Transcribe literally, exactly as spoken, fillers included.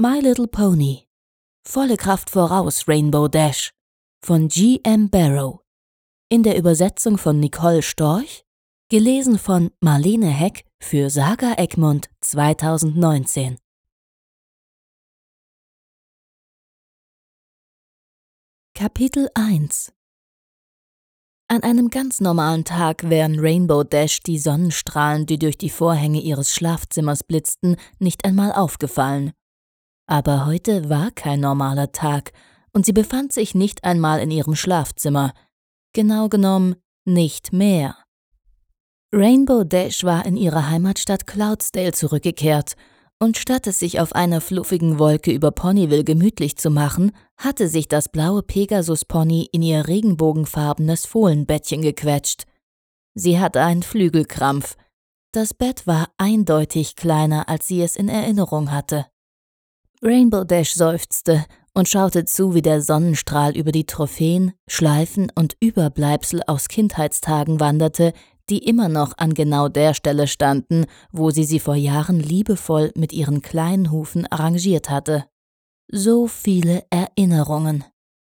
My Little Pony. Volle Kraft voraus, Rainbow Dash von G M Barrow. In der Übersetzung von Nicole Storch, gelesen von Marlene Heck für Saga Egmont zweitausendneunzehn. Kapitel eins. An einem ganz normalen Tag wären Rainbow Dash die Sonnenstrahlen, die durch die Vorhänge ihres Schlafzimmers blitzten, nicht einmal aufgefallen. Aber heute war kein normaler Tag und sie befand sich nicht einmal in ihrem Schlafzimmer. Genau genommen nicht mehr. Rainbow Dash war in ihre Heimatstadt Cloudsdale zurückgekehrt und statt es sich auf einer fluffigen Wolke über Ponyville gemütlich zu machen, hatte sich das blaue Pegasus-Pony in ihr regenbogenfarbenes Fohlenbettchen gequetscht. Sie hatte einen Flügelkrampf. Das Bett war eindeutig kleiner, als sie es in Erinnerung hatte. Rainbow Dash seufzte und schaute zu, wie der Sonnenstrahl über die Trophäen, Schleifen und Überbleibsel aus Kindheitstagen wanderte, die immer noch an genau der Stelle standen, wo sie sie vor Jahren liebevoll mit ihren kleinen Hufen arrangiert hatte. So viele Erinnerungen.